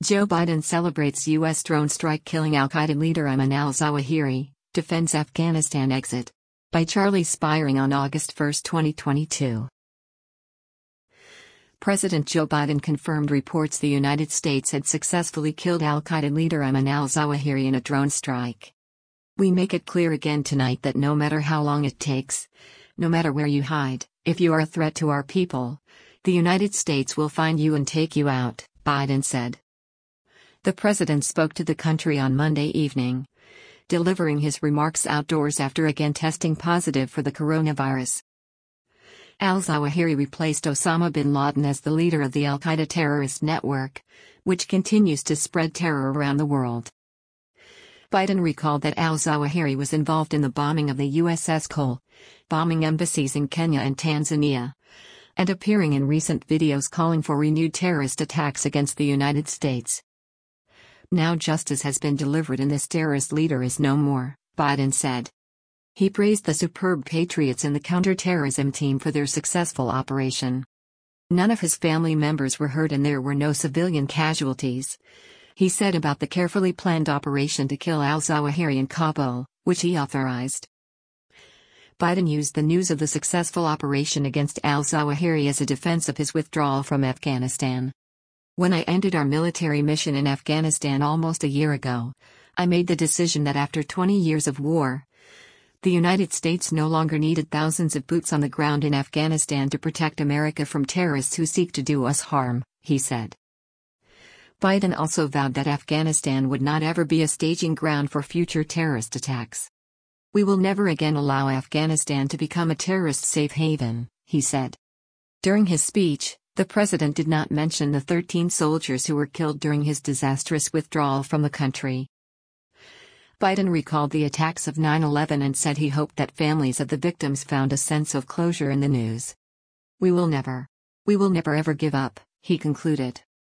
Joe Biden celebrates U.S. drone strike killing al-Qaeda leader Ayman al-Zawahiri, defends Afghanistan exit. By Charlie Spiring on August 1, 2022. President Joe Biden confirmed reports the United States had successfully killed al-Qaeda leader Ayman al-Zawahiri in a drone strike. "We make it clear again tonight that no matter how long it takes, no matter where you hide, if you are a threat to our people, the United States will find you and take you out," Biden said. The president spoke to the country on Monday evening, delivering his remarks outdoors after again testing positive for the coronavirus. Al-Zawahiri replaced Osama bin Laden as the leader of the al-Qaeda terrorist network, which continues to spread terror around the world. Biden recalled that al-Zawahiri was involved in the bombing of the USS Cole, bombing embassies in Kenya and Tanzania, and appearing in recent videos calling for renewed terrorist attacks against the United States. "Now justice has been delivered and this terrorist leader is no more," Biden said. He praised the superb patriots in the counterterrorism team for their successful operation. None of his family members were hurt and there were no civilian casualties, he said about the carefully planned operation to kill al-Zawahiri in Kabul, which he authorized. Biden used the news of the successful operation against al-Zawahiri as a defense of his withdrawal from Afghanistan. "When I ended our military mission in Afghanistan almost a year ago, I made the decision that after 20 years of war, the United States no longer needed thousands of boots on the ground in Afghanistan to protect America from terrorists who seek to do us harm," he said. Biden also vowed that Afghanistan would not ever be a staging ground for future terrorist attacks. "We will never again allow Afghanistan to become a terrorist safe haven," he said. During his speech, the president did not mention the 13 soldiers who were killed during his disastrous withdrawal from the country. Biden recalled the attacks of 9/11 and said he hoped that families of the victims found a sense of closure in the news. We will never ever give up," he concluded.